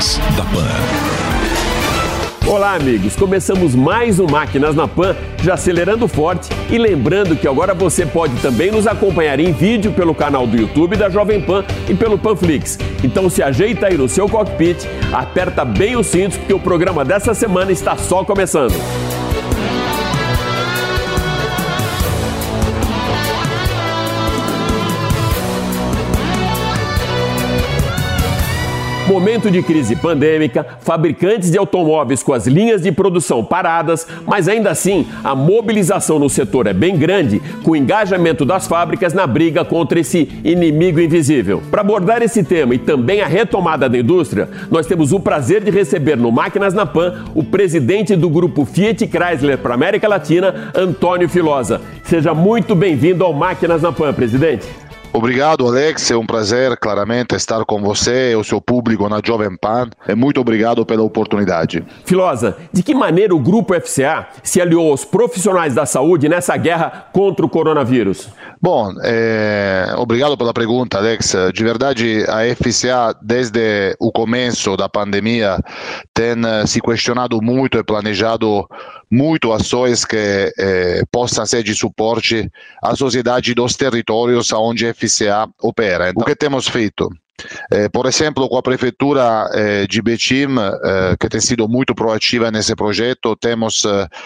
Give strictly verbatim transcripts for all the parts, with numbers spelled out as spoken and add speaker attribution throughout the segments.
Speaker 1: Máquinas da Pan.
Speaker 2: Olá, amigos. Começamos mais um Máquinas na Pan, já acelerando forte e lembrando que agora você pode também nos acompanhar em vídeo pelo canal do YouTube da Jovem Pan e pelo Panflix. Então se ajeita aí no seu cockpit, aperta bem os cintos porque o programa dessa semana está só começando. Momento de crise pandêmica, fabricantes de automóveis com as linhas de produção paradas, mas ainda assim a mobilização no setor é bem grande, com o engajamento das fábricas na briga contra esse inimigo invisível. Para abordar esse tema e também a retomada da indústria, nós temos o prazer de receber no Máquinas na Pan o presidente do grupo Fiat Chrysler para a América Latina, Antônio Filosa. Seja muito bem-vindo ao Máquinas na Pan, presidente.
Speaker 3: Obrigado, Alex, é um prazer claramente estar com você e o seu público na Jovem Pan e muito obrigado pela oportunidade.
Speaker 2: Filosa, de que maneira o Grupo F C A se aliou aos profissionais da saúde nessa guerra contra o coronavírus?
Speaker 3: Bom, é, obrigado pela pergunta, Alex. De verdade, a F C A, desde o começo da pandemia, tem se questionado muito e planejado muito ações que eh, possam ser de suporte à sociedade dos territórios onde a F C A opera. Então, o que temos feito? Eh, por exemplo, com a Prefeitura eh, de Betim, eh, que tem sido muito proativa nesse projeto, temos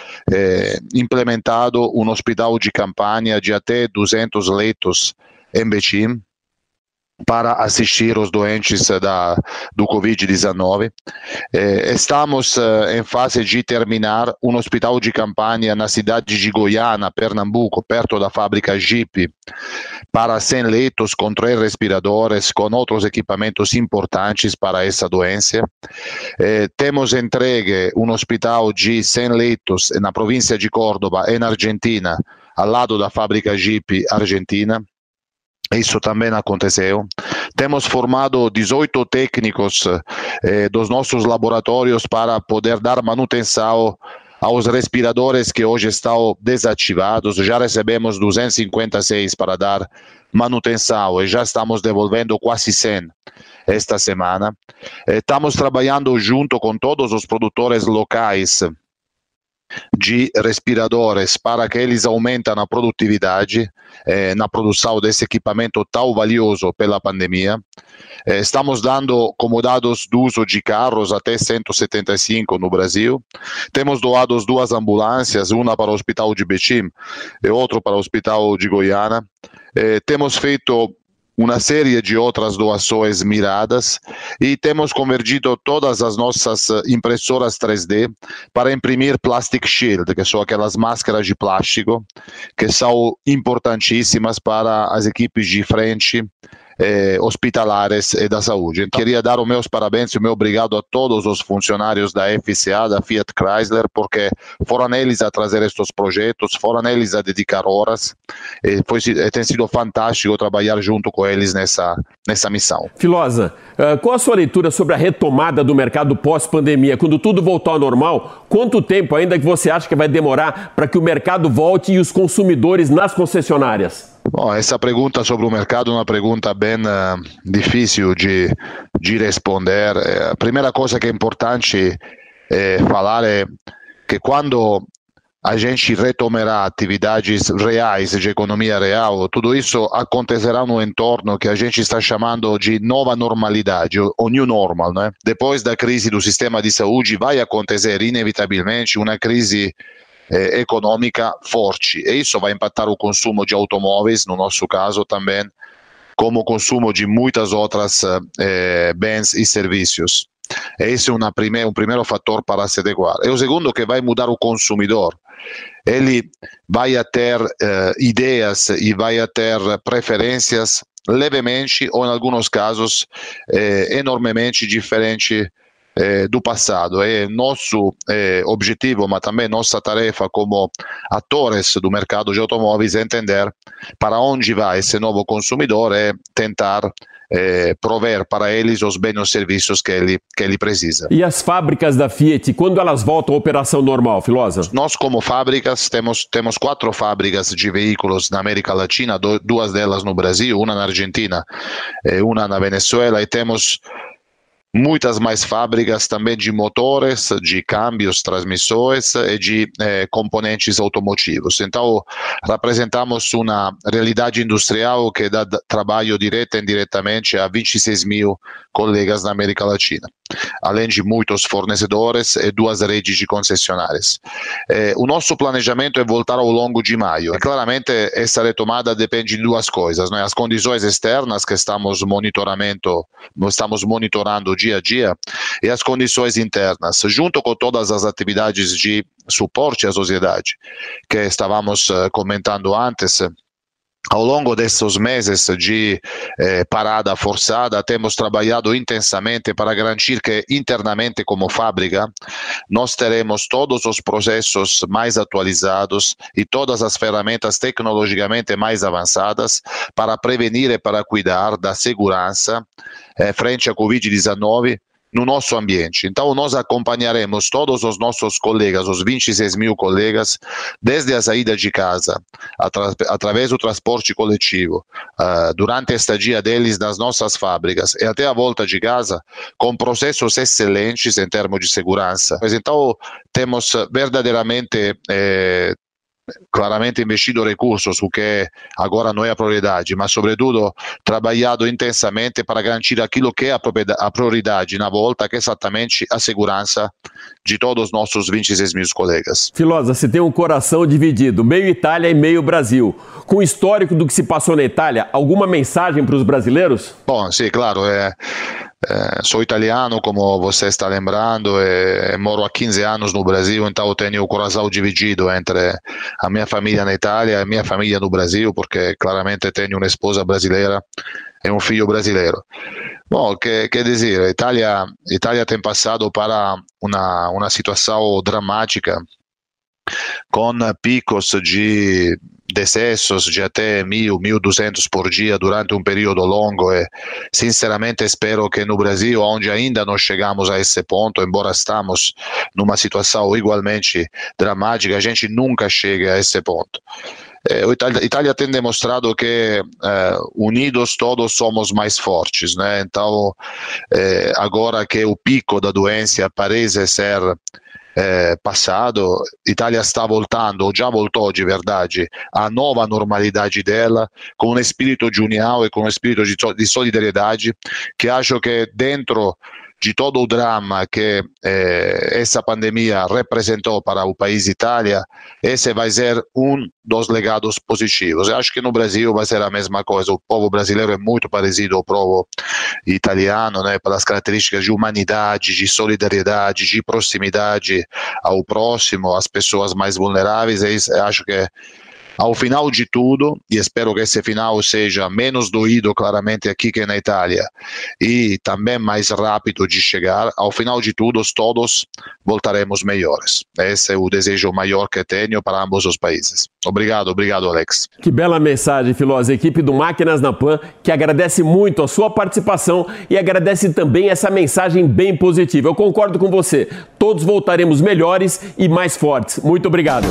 Speaker 3: eh, implementado um hospital de campanha de até duzentos leitos em Betim, para assistir os doentes da, do covid dezenove. Eh, estamos eh, em fase de terminar um hospital de campanha na cidade de Goiânia, Pernambuco, perto da fábrica Jeep, para cem leitos com três respiradores, com outros equipamentos importantes para essa doença. Eh, temos entregue um hospital de cem leitos na província de Córdoba, na Argentina, ao lado da fábrica Jeep argentina. Isso também aconteceu. Temos formado dezoito técnicos eh, dos nossos laboratórios para poder dar manutenção aos respiradores que hoje estão desativados. Já recebemos duzentos e cinquenta e seis para dar manutenção e já estamos devolvendo quase cem esta semana. Estamos trabalhando junto com todos os produtores locais de respiradores para que eles aumentem a produtividade eh, na produção desse equipamento tão valioso pela pandemia. Eh, estamos dando como dados de uso de carros até cento e setenta e cinco no Brasil. Temos doado duas ambulâncias, uma para o Hospital de Betim e outra para o Hospital de Goiânia. Eh, temos feito uma série de outras doações miradas e temos convertido todas as nossas impressoras três D para imprimir Plastic Shield, que são aquelas máscaras de plástico que são importantíssimas para as equipes de frente Eh, hospitalares e da saúde. Então, queria dar os meus parabéns e o meu obrigado a todos os funcionários da F C A, da Fiat Chrysler, porque foram eles a trazer estes projetos, foram eles a dedicar horas, e foi, tem sido fantástico trabalhar junto com eles nessa, nessa missão.
Speaker 2: Filosa, qual a sua leitura sobre a retomada do mercado pós-pandemia? Quando tudo voltar ao normal, quanto tempo ainda que você acha que vai demorar para que o mercado volte e os consumidores nas concessionárias?
Speaker 3: Bom, essa pergunta sobre o mercado é uma pergunta bem uh, difícil de, de responder. A primeira coisa que é importante é falar é que quando a gente retomará atividades reais de economia real, tudo isso acontecerá no entorno que a gente está chamando de nova normalidade, o new normal, né? Depois da crise do sistema de saúde vai acontecer inevitavelmente uma crise Eh, econômica forte, e isso vai impactar o consumo de automóveis, no nosso caso também, como o consumo de muitas outras eh, bens e serviços. Esse é uma prime- um primeiro fator para se adequar. E o segundo, que vai mudar o consumidor. Ele vai ter eh, ideias e vai ter preferências levemente, ou em alguns casos, eh, enormemente diferentes Eh, do passado. É nosso eh, objetivo, mas também nossa tarefa como atores do mercado de automóveis é entender para onde vai esse novo consumidor e tentar eh, prover para eles os bens e os serviços que ele, que ele precisa.
Speaker 2: E as fábricas da Fiat, quando elas voltam à operação normal, Filosa?
Speaker 3: Nós, como fábricas, temos, temos quatro fábricas de veículos na América Latina, do, duas delas no Brasil, uma na Argentina e uma na Venezuela, e temos muitas mais fábricas também de motores, de câmbios, transmissões e de eh, componentes automotivos. Então, representamos uma realidade industrial que dá trabalho direto e indiretamente a vinte e seis mil colegas na América Latina, além de muitos fornecedores e duas redes de concessionárias. Eh, o nosso planejamento é voltar ao longo de maio. E, claramente, essa retomada depende de duas coisas, né? As condições externas que estamos monitoramento, estamos monitorando dia a dia e as condições internas, junto com todas as atividades de suporte à sociedade que estávamos uh, comentando antes. Ao longo desses meses de eh, parada forçada, temos trabalhado intensamente para garantir que internamente como fábrica nós teremos todos os processos mais atualizados e todas as ferramentas tecnologicamente mais avançadas para prevenir e para cuidar da segurança eh, frente à covid dezenove no nosso ambiente. Então, nós acompanharemos todos os nossos colegas, os vinte e seis mil colegas, desde a saída de casa, atra através do transporte coletivo, uh, durante a estadia deles nas nossas fábricas e até a volta de casa, com processos excelentes em termos de segurança. Mas, então, temos verdadeiramente eh, claramente investido recursos, o que agora não é a prioridade, mas sobretudo trabalhado intensamente para garantir aquilo que é a prioridade na volta, que é exatamente a segurança de todos os nossos vinte e seis mil colegas.
Speaker 2: Filosa, você tem um coração dividido, meio Itália e meio Brasil. Com o histórico do que se passou na Itália, alguma mensagem para os brasileiros?
Speaker 3: Bom, sim, claro, é... Eh, sou italiano, como você está lembrando, e, e moro há quinze anos no Brasil, então eu tenho o coração dividido entre a minha família na Itália e a minha família no Brasil, porque claramente tenho uma esposa brasileira e um filho brasileiro. Bom, que, que dizer, a Itália, a Itália tem passado para uma, uma situação dramática, com picos de decessos de até mil, mil e duzentos por dia durante um período longo e sinceramente espero que no Brasil, onde ainda não chegamos a esse ponto, embora estamos numa situação igualmente dramática, a gente nunca chega a esse ponto. Eh, a Itália, Itália tem demonstrado que eh, unidos todos somos mais fortes, né? Então, eh, agora que o pico da doença parece ser Eh, passado, Itália está voltando, ou já voltou de verdade, à nova normalidade dela, com um espírito de união e com um espírito de, de solidariedade, que acho que dentro de todo o drama que eh, essa pandemia representou para o país Itália, esse vai ser um dos legados positivos. Eu acho que no Brasil vai ser a mesma coisa. O povo brasileiro é muito parecido ao povo italiano, né, pelas características de humanidade, de solidariedade, de proximidade ao próximo, às pessoas mais vulneráveis. Eu acho que ao final de tudo, e espero que esse final seja menos doído claramente aqui que na Itália e também mais rápido de chegar, ao final de tudo todos voltaremos melhores. Esse é o desejo maior que tenho para ambos os países. Obrigado, obrigado Alex.
Speaker 2: Que bela mensagem, Filosa. A equipe do Máquinas na Pan que agradece muito a sua participação e agradece também essa mensagem bem positiva. Eu concordo com você. Todos voltaremos melhores e mais fortes. Muito obrigado.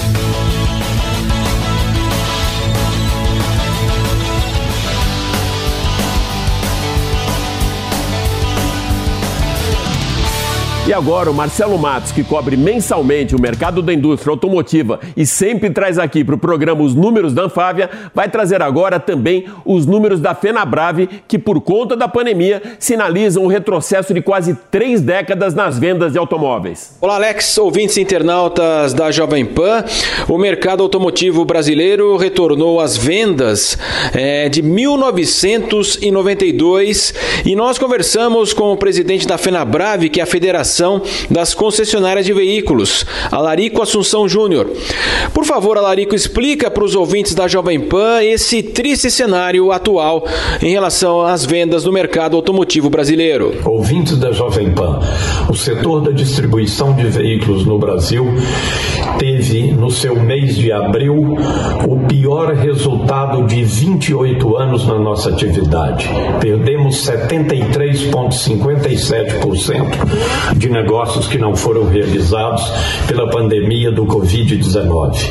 Speaker 2: E agora o Marcelo Matos, que cobre mensalmente o mercado da indústria automotiva e sempre traz aqui para o programa os números da Anfávia, vai trazer agora também os números da Fenabrave, que por conta da pandemia sinalizam um retrocesso de quase três décadas nas vendas de automóveis.
Speaker 1: Olá Alex, ouvintes e internautas da Jovem Pan. O mercado automotivo brasileiro retornou às vendas é, de mil novecentos e noventa e dois e nós conversamos com o presidente da Fenabrave, que é a Federação das Concessionárias de Veículos, Alarico Assunção Júnior. Por favor, Alarico, explica para os ouvintes da Jovem Pan esse triste cenário atual em relação às vendas no mercado automotivo brasileiro.
Speaker 4: Ouvintes da Jovem Pan, o setor da distribuição de veículos no Brasil teve no seu mês de abril o pior resultado de vinte e oito anos na nossa atividade. Perdemos setenta e três vírgula cinquenta e sete por cento de negócios que não foram realizados pela pandemia do covid dezenove.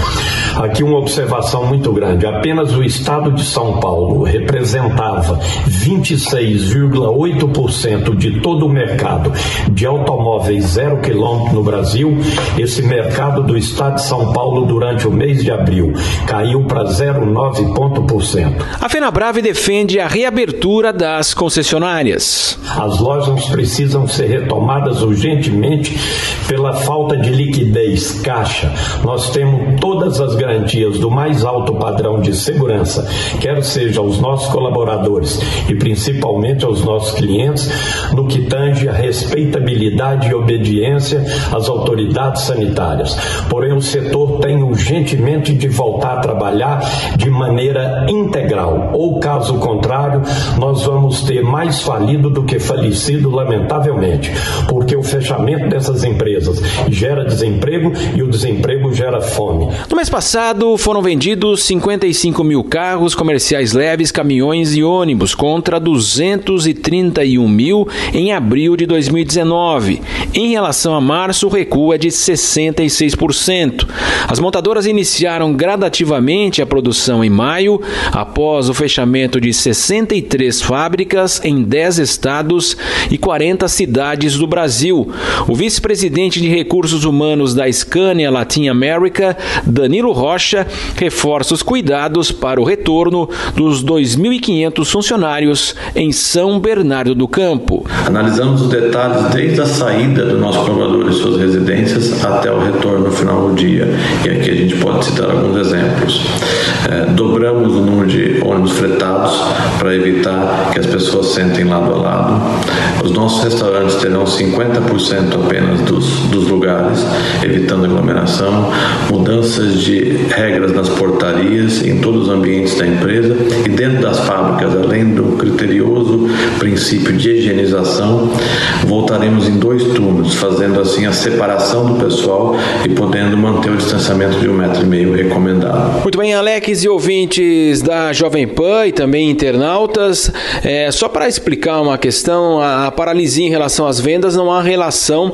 Speaker 4: Aqui uma observação muito grande. Apenas o estado de São Paulo representava vinte e seis vírgula oito por cento de todo o mercado de automóveis zero quilômetro no Brasil. Esse mercado do estado de São Paulo durante o mês de abril caiu para zero vírgula nove por cento.
Speaker 1: A FenaBrave defende a reabertura das concessionárias.
Speaker 4: As lojas precisam ser retomadas urgentemente pela falta de liquidez, caixa. Nós temos todas as garantias do mais alto padrão de segurança, quer seja aos nossos colaboradores e principalmente aos nossos clientes, no que tange a respeitabilidade e obediência às autoridades sanitárias. Porém, o setor tem urgentemente de voltar a trabalhar de maneira integral, ou caso contrário, nós vamos ter mais falido do que falecido, lamentavelmente, porque o fechamento dessas empresas gera desemprego e o desemprego gera fome.
Speaker 1: No mês passado, foram vendidos cinquenta e cinco mil carros comerciais leves, caminhões e ônibus, contra duzentos e trinta e um mil em abril de dois mil e dezenove. Em relação a março, o recuo é de sessenta e seis por cento. As montadoras iniciaram gradativamente a produção em maio, após o fechamento de sessenta e três fábricas em dez estados e quarenta cidades do Brasil. O vice-presidente de recursos humanos da Scania Latin America, Danilo Rocha, reforça os cuidados para o retorno dos dois mil e quinhentos funcionários em São Bernardo do Campo.
Speaker 5: Analisamos os detalhes desde a saída do nosso colaborador de suas residências até o retorno no final do dia. E aqui a gente pode citar alguns exemplos. É, dobramos o número de ônibus fretados para evitar que as pessoas sentem lado a lado. Os nossos restaurantes terão cinquenta por cento apenas dos, dos lugares, evitando aglomeração, mudanças de regras nas portarias, em todos os ambientes da empresa e dentro das fábricas, além do criterioso princípio de higienização, voltaremos em dois turnos, fazendo assim a separação do pessoal e podendo manter o distanciamento de um metro e meio recomendado.
Speaker 1: Muito bem, Alex e ouvintes da Jovem Pan e também internautas, é, só para explicar uma questão, a, a paralisia em relação às vendas não há relação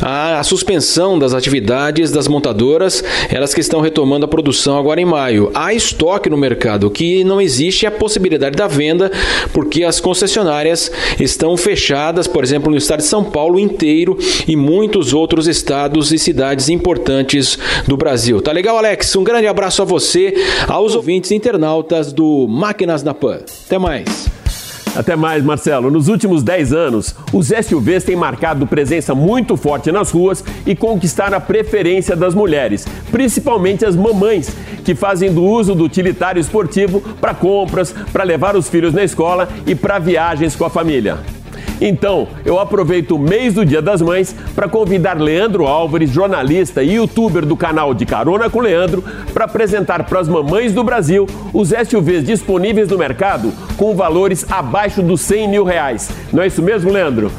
Speaker 1: à suspensão das atividades das montadoras, elas que estão retomando a produção agora em maio. Há estoque no mercado, o que não existe é a possibilidade da venda, porque as concessionárias estão fechadas, por exemplo, no estado de São Paulo inteiro e muitos outros estados e cidades importantes do Brasil. Tá legal, Alex? Um grande abraço a você, aos ouvintes internautas do Máquinas na Pan. Até mais.
Speaker 2: Até mais, Marcelo. Nos últimos dez anos, os S U Vs têm marcado presença muito forte nas ruas e conquistaram a preferência das mulheres, principalmente as mamães, que fazem do uso do utilitário esportivo para compras, para levar os filhos na escola e para viagens com a família. Então, eu aproveito o mês do Dia das Mães para convidar Leandro Álvares, jornalista e youtuber do canal De Carona com Leandro, para apresentar para as mamães do Brasil os S U Vs disponíveis no mercado com valores abaixo dos cem mil reais. Não é isso mesmo, Leandro?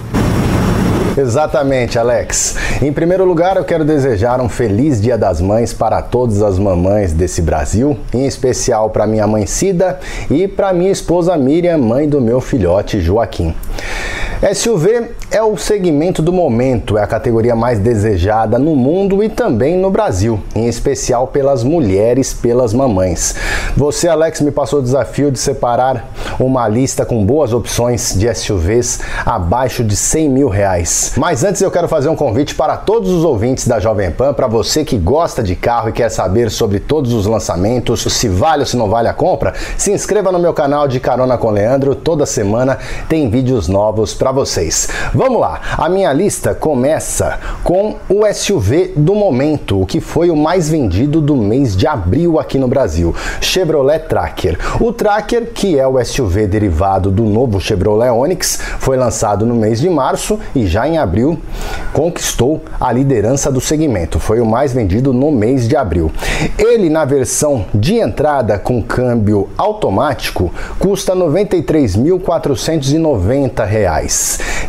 Speaker 6: Exatamente, Alex. Em primeiro lugar, eu quero desejar um feliz Dia das Mães para todas as mamães desse Brasil, em especial para minha mãe Cida e para minha esposa Miriam, mãe do meu filhote Joaquim. S U V é o segmento do momento, é a categoria mais desejada no mundo e também no Brasil, em especial pelas mulheres, pelas mamães. Você, Alex, me passou o desafio de separar uma lista com boas opções de S U Vs abaixo de cem mil reais. Mas antes eu quero fazer um convite para todos os ouvintes da Jovem Pan, para você que gosta de carro e quer saber sobre todos os lançamentos, se vale ou se não vale a compra, se inscreva no meu canal De Carona com Leandro, toda semana tem vídeos novos para vocês. Vamos lá, a minha lista começa com o S U V do momento, o que foi o mais vendido do mês de abril aqui no Brasil, Chevrolet Tracker. O Tracker, que é o S U V derivado do novo Chevrolet Onix, foi lançado no mês de março e já em abril conquistou a liderança do segmento, foi o mais vendido no mês de abril. Ele, na versão de entrada com câmbio automático, custa noventa e três mil quatrocentos e noventa reais. Tem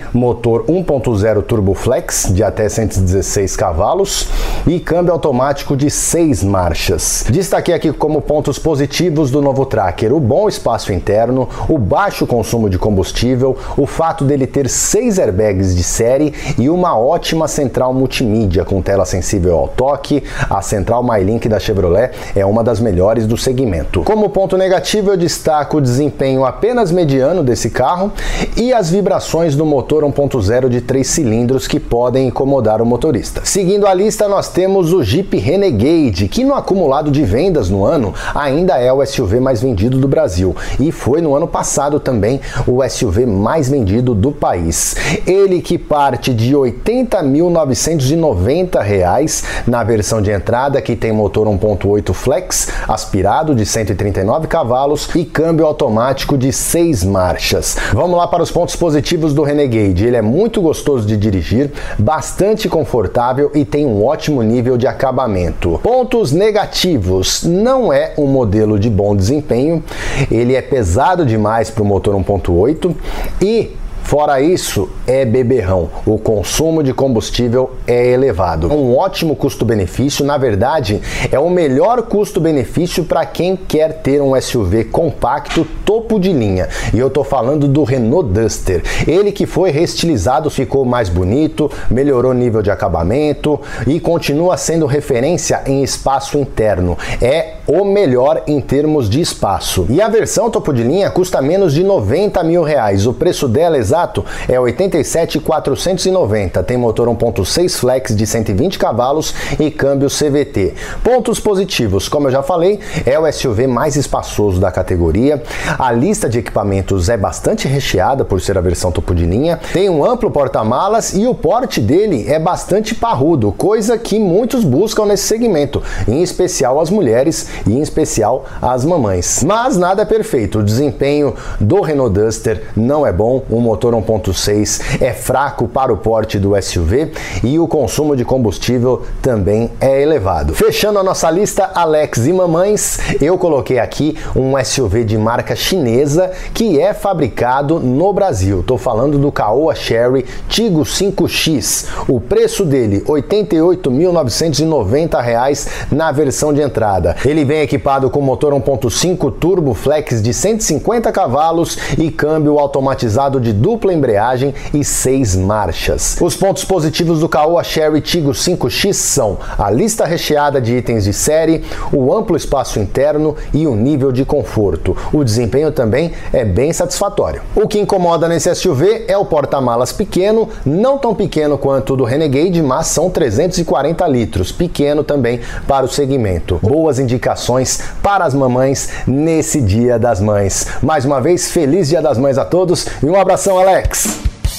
Speaker 6: motor um ponto zero Turbo Flex de até cento e dezesseis cavalos e câmbio automático de seis marchas. Destaquei aqui como pontos positivos do novo Tracker o bom espaço interno, o baixo consumo de combustível, o fato dele ter seis airbags de série e uma ótima central multimídia com tela sensível ao toque. A central MyLink da Chevrolet é uma das melhores do segmento. Como ponto negativo, eu destaco o desempenho apenas mediano desse carro e as vibrações do motor um ponto zero de três cilindros que podem incomodar o motorista. Seguindo a lista, nós temos o Jeep Renegade, que no acumulado de vendas no ano ainda é o S U V mais vendido do Brasil e foi no ano passado também o S U V mais vendido do país. Ele que parte de oitenta mil novecentos e noventa reais na versão de entrada, que tem motor um ponto oito Flex aspirado de cento e trinta e nove cavalos e câmbio automático de seis marchas. Vamos lá para os pontos positivos do Renegade. Ele é muito gostoso de dirigir, bastante confortável e tem um ótimo nível de acabamento. Pontos negativos: não é um modelo de bom desempenho, ele é pesado demais para o motor um ponto oito e fora isso, é beberrão. O consumo de combustível é elevado. Um ótimo custo-benefício, na verdade, é o melhor custo-benefício para quem quer ter um S U V compacto topo de linha. E eu tô falando do Renault Duster. Ele que foi reestilizado, ficou mais bonito, melhorou o nível de acabamento e continua sendo referência em espaço interno. É o melhor em termos de espaço. E a versão topo de linha custa menos de noventa mil reais. O preço dela exato é oitenta e sete mil quatrocentos e noventa. Tem motor um ponto seis Flex de cento e vinte cavalos e câmbio C V T. Pontos positivos: como eu já falei, é o S U V mais espaçoso da categoria. A lista de equipamentos é bastante recheada por ser a versão topo de linha. Tem um amplo porta-malas e o porte dele é bastante parrudo, coisa que muitos buscam nesse segmento, em especial as mulheres e em especial as mamães. Mas nada é perfeito. O desempenho do Renault Duster não é bom. O motor um ponto seis é fraco para o porte do S U V e o consumo de combustível também é elevado. Fechando a nossa lista, Alex e mamães, eu coloquei aqui um S U V de marca chinesa que é fabricado no Brasil. Tô falando do Caoa Chery Tiggo cinco X. O preço dele, oitenta e oito mil novecentos e noventa reais na versão de entrada. Ele vem equipado com motor um ponto cinco Turbo Flex de cento e cinquenta cavalos e câmbio automatizado de dupla embreagem e seis marchas. Os pontos positivos do Caoa Chery Tiggo cinco X são a lista recheada de itens de série, o amplo espaço interno e o nível de conforto. O desempenho também é bem satisfatório. O que incomoda nesse S U V é o porta-malas pequeno, não tão pequeno quanto o do Renegade, mas são trezentos e quarenta litros, pequeno também para o segmento. Boas indicações para as mamães nesse Dia das Mães. Mais uma vez, feliz Dia das Mães a todos e um abração, Alex!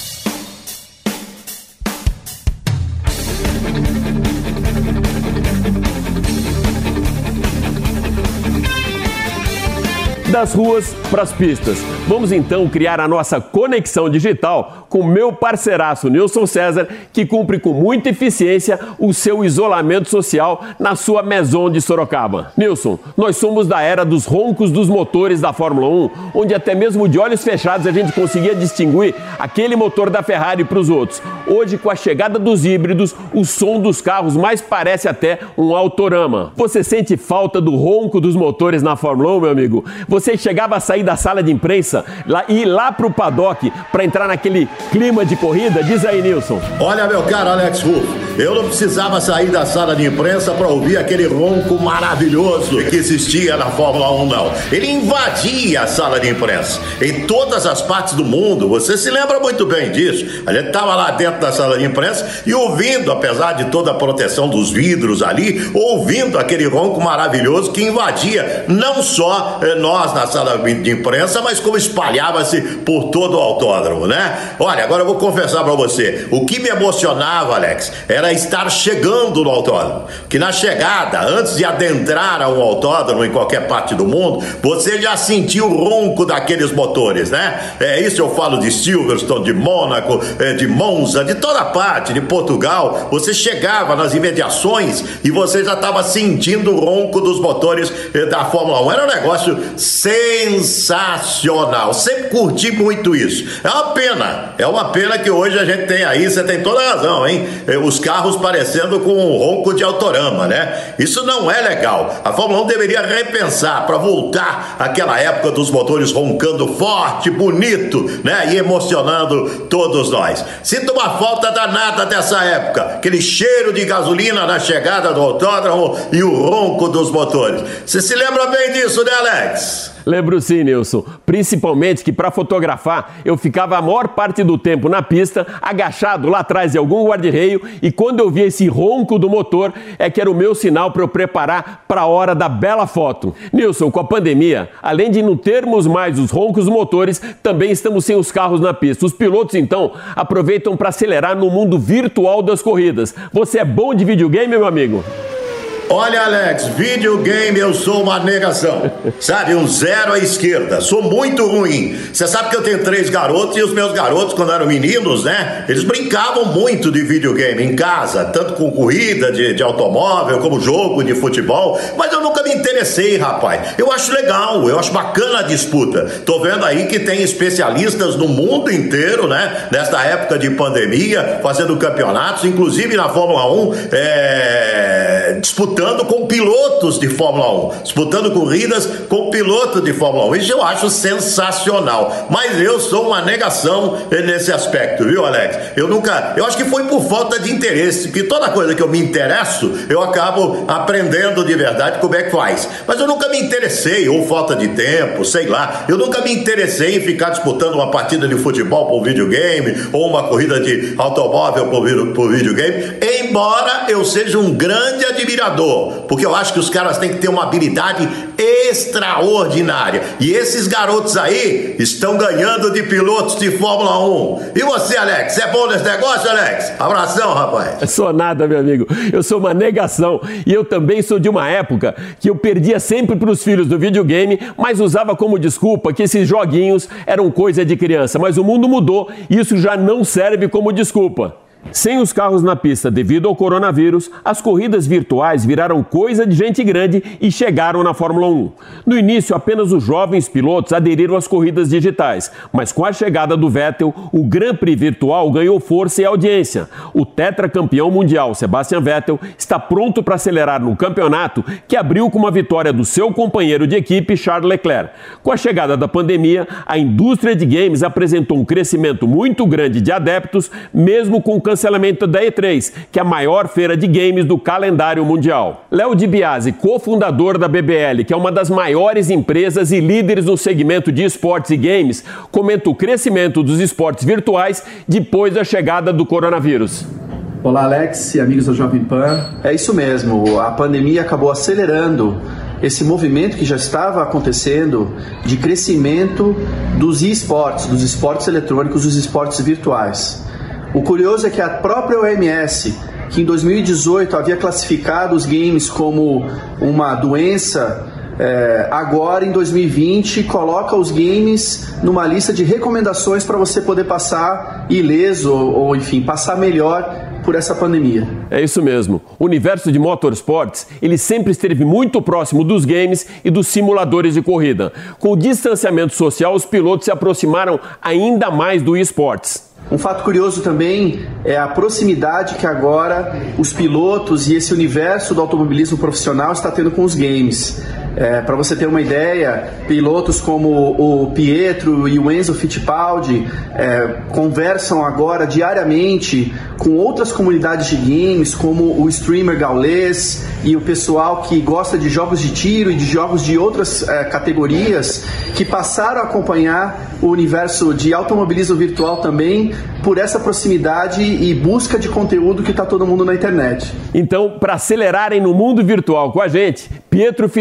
Speaker 2: Das ruas para as pistas. Vamos então criar a nossa conexão digital com meu parceiraço Nilson César, que cumpre com muita eficiência o seu isolamento social na sua Maison de Sorocaba. Nilson, nós somos da era dos roncos dos motores da Fórmula um, onde até mesmo de olhos fechados a gente conseguia distinguir aquele motor da Ferrari para os outros. Hoje, com a chegada dos híbridos, o som dos carros mais parece até um autorama. Você sente falta do ronco dos motores na Fórmula um, meu amigo? Você chegava a sair da sala de imprensa lá, e ir lá pro paddock para entrar naquele clima de corrida? Diz aí, Nilson.
Speaker 7: Olha, meu caro Alex Ruff, eu não precisava sair da sala de imprensa para ouvir aquele ronco maravilhoso que existia na Fórmula um, não. Ele invadia a sala de imprensa em todas as partes do mundo. Você se lembra muito bem disso. A gente estava lá dentro da sala de imprensa e ouvindo, apesar de toda a proteção dos vidros ali, ouvindo aquele ronco maravilhoso que invadia não só eh, nós na sala de imprensa, mas como espalhava-se por todo o autódromo, né? Olha, agora eu vou confessar para você, o que me emocionava, Alex, era era estar chegando no autódromo. Que na chegada, antes de adentrar a um autódromo em qualquer parte do mundo, você já sentiu o ronco daqueles motores, né? É isso, eu falo de Silverstone, de Mônaco, de Monza, de toda parte, de Portugal. Você chegava nas imediações e você já estava sentindo o ronco dos motores da Fórmula um. Era um negócio sensacional. Sempre curti muito isso. É uma pena, é uma pena que hoje a gente tem aí, você tem toda a razão, hein? Os carros parecendo com um ronco de autorama, né? Isso não é legal. A Fórmula um deveria repensar para voltar àquela época dos motores roncando forte, bonito, né? E emocionando todos nós. Sinto uma falta danada dessa época. Aquele cheiro de gasolina na chegada do autódromo e o ronco dos motores. Você se lembra bem disso, né, Alex?
Speaker 2: Lembro sim, Nilson. Principalmente que para fotografar eu ficava a maior parte do tempo na pista, agachado lá atrás de algum guarda-reio, e quando eu via esse ronco do motor é que era o meu sinal para eu preparar para a hora da bela foto. Nilson, com a pandemia, além de não termos mais os roncos motores, também estamos sem os carros na pista. Os pilotos, então, aproveitam para acelerar no mundo virtual das corridas. Você é bom de videogame, meu amigo?
Speaker 7: Olha, Alex, videogame eu sou uma negação. Sabe, um zero à esquerda. Sou muito ruim. Você sabe que eu tenho três garotos e os meus garotos, quando eram meninos, né? Eles brincavam muito de videogame em casa, tanto com corrida de, de automóvel, como jogo de futebol. Mas eu nunca me interessei, rapaz. Eu acho legal, eu acho bacana a disputa. Tô vendo aí que tem especialistas no mundo inteiro, né? Nesta época de pandemia, fazendo campeonatos, inclusive na Fórmula um, é... disputando com pilotos de Fórmula um, disputando corridas com pilotos de Fórmula um. Isso eu acho sensacional. Mas eu sou uma negação nesse aspecto, viu, Alex? Eu nunca, eu acho que foi por falta de interesse, porque toda coisa que eu me interesso, eu acabo aprendendo de verdade como é que faz. Mas eu nunca me interessei, ou falta de tempo, sei lá. Eu nunca me interessei em ficar disputando uma partida de futebol por videogame, ou uma corrida de automóvel por, por videogame, embora eu seja um grande admirador, porque eu acho que os caras têm que ter uma habilidade extraordinária. E esses garotos aí estão ganhando de pilotos de Fórmula um. E você, Alex? É bom nesse negócio, Alex? Abração, rapaz.
Speaker 2: Sou nada, meu amigo. Eu sou uma negação. E eu também sou de uma época que eu perdia sempre para os filhos do videogame, mas usava como desculpa que esses joguinhos eram coisa de criança. Mas o mundo mudou e isso já não serve como desculpa. Sem os carros na pista devido ao coronavírus, as corridas virtuais viraram coisa de gente grande e chegaram na Fórmula um. No início, apenas os jovens pilotos aderiram às corridas digitais, mas com a chegada do Vettel, o Grand Prix virtual ganhou força e audiência. O tetracampeão mundial Sebastian Vettel está pronto para acelerar no campeonato, que abriu com uma vitória do seu companheiro de equipe, Charles Leclerc. Com a chegada da pandemia, a indústria de games apresentou um crescimento muito grande de adeptos, mesmo com o cancelamento da E três, que é a maior feira de games do calendário mundial. Léo Di Biase, cofundador da B B L, que é uma das maiores empresas e líderes no segmento de esportes e games, comenta o crescimento dos esportes virtuais depois da chegada do coronavírus.
Speaker 8: Olá, Alex e amigos da Jovem Pan. É isso mesmo, a pandemia acabou acelerando esse movimento que já estava acontecendo de crescimento dos esportes, dos esportes eletrônicos, dos esportes virtuais. O curioso é que a própria O M S, que em dois mil e dezoito havia classificado os games como uma doença, é, agora em dois mil e vinte coloca os games numa lista de recomendações para você poder passar ileso ou, ou, enfim, passar melhor por essa pandemia.
Speaker 2: É isso mesmo. O universo de motorsports, ele sempre esteve muito próximo dos games e dos simuladores de corrida. Com o distanciamento social, os pilotos se aproximaram ainda mais do esportes.
Speaker 8: Um fato curioso também é a proximidade que agora os pilotos e esse universo do automobilismo profissional está tendo com os games. É, para você ter uma ideia, pilotos como o Pietro e o Enzo Fittipaldi é, conversam agora diariamente com outras comunidades de games, como o streamer gaulês e o pessoal que gosta de jogos de tiro e de jogos de outras é, categorias, que passaram a acompanhar o universo de automobilismo virtual também por essa proximidade e busca de conteúdo que está todo mundo na internet.
Speaker 2: Então, para acelerarem no mundo virtual com a gente, Pietro Fittipaldi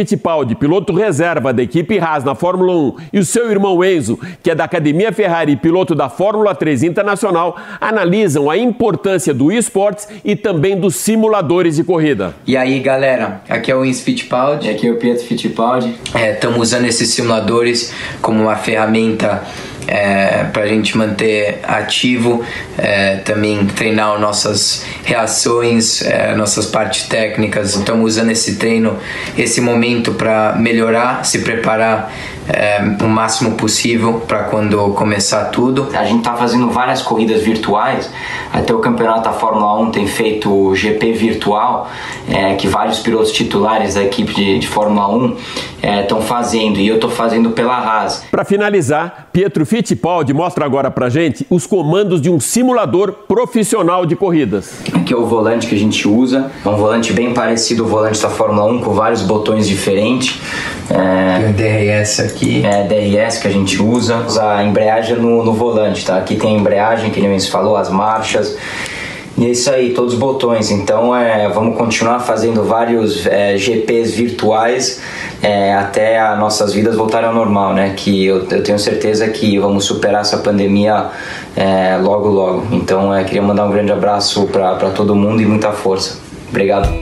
Speaker 2: Fittipaldi, piloto reserva da equipe Haas na Fórmula um, e o seu irmão Enzo, que é da Academia Ferrari e piloto da Fórmula três Internacional, analisam a importância do esportes e também dos simuladores de corrida.
Speaker 9: E aí, galera, aqui é o Enzo Fittipaldi, aqui é o Pietro Fittipaldi. Estamos é, usando esses simuladores como uma ferramenta É, para a gente manter ativo, é, também treinar nossas reações, é, nossas partes técnicas. Estamos usando esse treino, esse momento para melhorar, se preparar é, o máximo possível para quando começar tudo.
Speaker 10: A gente está fazendo várias corridas virtuais, até o campeonato da Fórmula um tem feito o G P virtual, é, que vários pilotos titulares da equipe de, de Fórmula um estão é, fazendo, e eu estou fazendo pela Haas.
Speaker 2: Para finalizar, Pietro Fittipaldi mostra agora pra gente os comandos de um simulador profissional de corridas.
Speaker 10: Aqui é o volante que a gente usa, é um volante bem parecido ao volante da Fórmula um, com vários botões diferentes. É,
Speaker 9: tem o D R S aqui.
Speaker 10: É, D R S que a gente usa. Usa a embreagem no, no volante, tá? Aqui tem a embreagem, que nem você falou, as marchas. E é isso aí, todos os botões. Então é, vamos continuar fazendo vários é, G Ps virtuais é, até as nossas vidas voltarem ao normal, né? Que eu, eu tenho certeza que vamos superar essa pandemia é, logo, logo. Então é, queria mandar um grande abraço para todo mundo e muita força. Obrigado.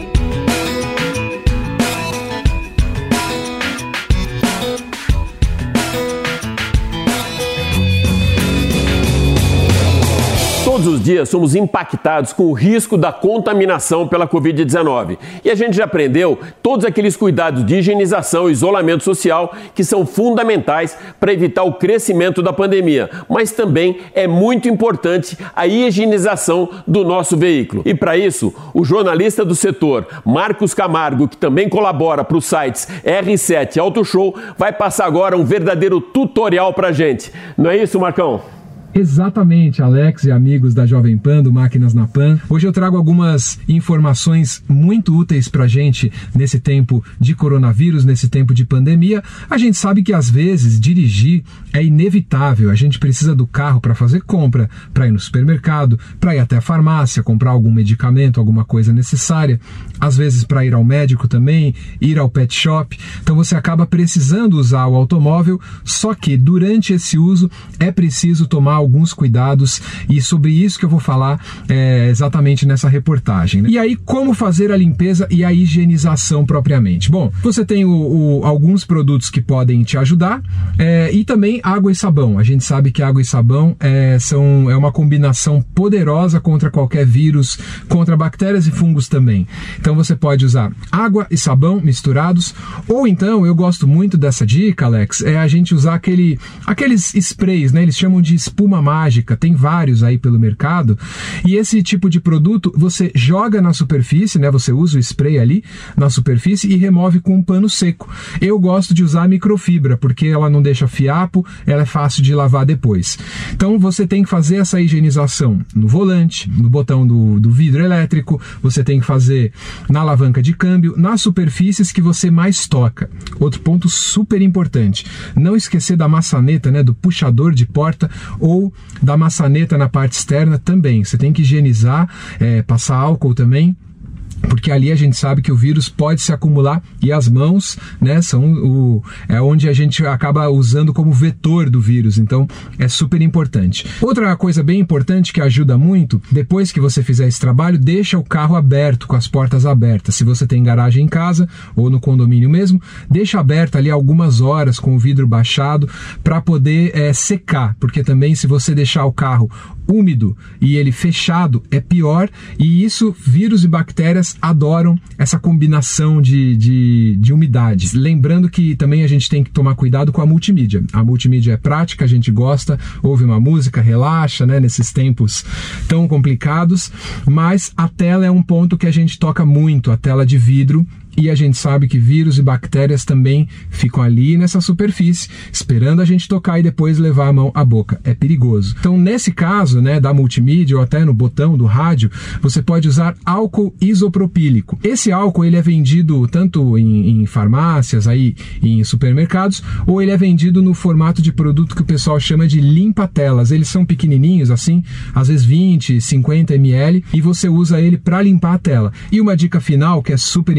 Speaker 2: Todos os dias somos impactados com o risco da contaminação pela covid dezenove. E a gente já aprendeu todos aqueles cuidados de higienização e isolamento social que são fundamentais para evitar o crescimento da pandemia. Mas também é muito importante a higienização do nosso veículo. E para isso, o jornalista do setor, Marcos Camargo, que também colabora para os sites R sete e Auto Show, vai passar agora um verdadeiro tutorial para a gente. Não é isso, Marcão?
Speaker 11: Exatamente, Alex e amigos da Jovem Pan, do Máquinas na Pan. Hoje eu trago algumas informações muito úteis pra gente nesse tempo de coronavírus, nesse tempo de pandemia. A gente sabe que às vezes dirigir é inevitável. A gente precisa do carro para fazer compra, para ir no supermercado, para ir até a farmácia, comprar algum medicamento, alguma coisa necessária. Às vezes para ir ao médico também, ir ao pet shop. Então você acaba precisando usar o automóvel, só que durante esse uso é preciso tomar alguns cuidados, e sobre isso que eu vou falar é, exatamente nessa reportagem, né? E aí, como fazer a limpeza e a higienização propriamente? Bom, você tem o, o, alguns produtos que podem te ajudar, é, e também água e sabão. A gente sabe que água e sabão é, são, é uma combinação poderosa contra qualquer vírus, contra bactérias e fungos também. Então você pode usar água e sabão misturados, ou então, eu gosto muito dessa dica, Alex, é a gente usar aquele, aqueles sprays, né? Eles chamam de espuma mágica, tem vários aí pelo mercado, e esse tipo de produto você joga na superfície, né? Você usa o spray ali na superfície e remove com um pano seco. Eu gosto de usar a microfibra, porque ela não deixa fiapo, ela é fácil de lavar depois. Então você tem que fazer essa higienização no volante, no botão do, do vidro elétrico, você tem que fazer na alavanca de câmbio, nas superfícies que você mais toca. Outro ponto super importante, não esquecer da maçaneta, né? Do puxador de porta ou da maçaneta na parte externa também. Você tem que higienizar, é, passar álcool também, porque ali a gente sabe que o vírus pode se acumular, e as mãos, né, são o, é onde a gente acaba usando como vetor do vírus, então é super importante. Outra coisa bem importante que ajuda muito, depois que você fizer esse trabalho, deixa o carro aberto, com as portas abertas. Se você tem garagem em casa ou no condomínio mesmo, deixa aberto ali algumas horas com o vidro baixado para poder é, secar, porque também se você deixar o carro úmido e ele fechado é pior, e isso, vírus e bactérias adoram essa combinação de, de, de umidade. Lembrando que também a gente tem que tomar cuidado com a multimídia. A multimídia é prática, a gente gosta, ouve uma música, relaxa, né, nesses tempos tão complicados, mas a tela é um ponto que a gente toca muito, a tela de vidro. E a gente sabe que vírus e bactérias também ficam ali nessa superfície, esperando a gente tocar e depois levar a mão à boca. É perigoso. Então, nesse caso, né, da multimídia ou até no botão do rádio, você pode usar álcool isopropílico. Esse álcool ele é vendido tanto em, em farmácias, aí, em supermercados, ou ele é vendido no formato de produto que o pessoal chama de limpa-telas. Eles são pequenininhos, assim, às vezes vinte, cinquenta mililitros, e você usa ele para limpar a tela. E uma dica final, que é super importante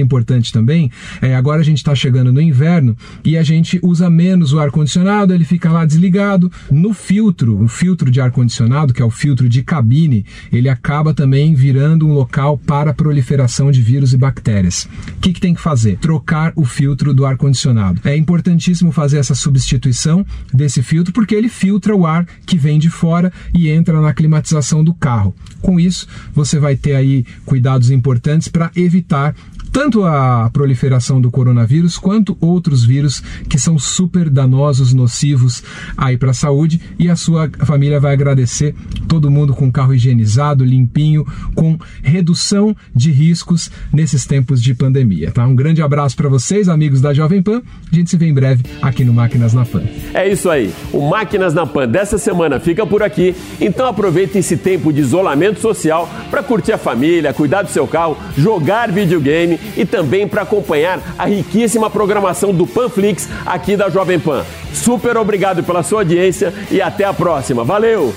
Speaker 11: importante também, é, agora a gente está chegando no inverno e a gente usa menos o ar-condicionado, ele fica lá desligado. No filtro, o filtro de ar-condicionado, que é o filtro de cabine, ele acaba também virando um local para a proliferação de vírus e bactérias. O que, que tem que fazer? Trocar o filtro do ar-condicionado. É importantíssimo fazer essa substituição desse filtro, porque ele filtra o ar que vem de fora e entra na climatização do carro. Com isso, você vai ter aí cuidados importantes para evitar tanto a proliferação do coronavírus quanto outros vírus que são super danosos, nocivos aí para a saúde, e a sua família vai agradecer. Todo mundo com o carro higienizado, limpinho, com redução de riscos nesses tempos de pandemia, tá? Um grande abraço para vocês, amigos da Jovem Pan. A gente se vê em breve aqui no Máquinas na Pan.
Speaker 2: É isso aí. O Máquinas na Pan dessa semana fica por aqui. Então aproveite esse tempo de isolamento social para curtir a família, cuidar do seu carro, jogar videogame e também para acompanhar a riquíssima programação do Panflix aqui da Jovem Pan. Super obrigado pela sua audiência e até a próxima. Valeu!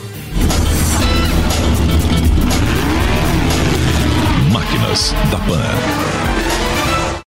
Speaker 12: Máquinas da Pan.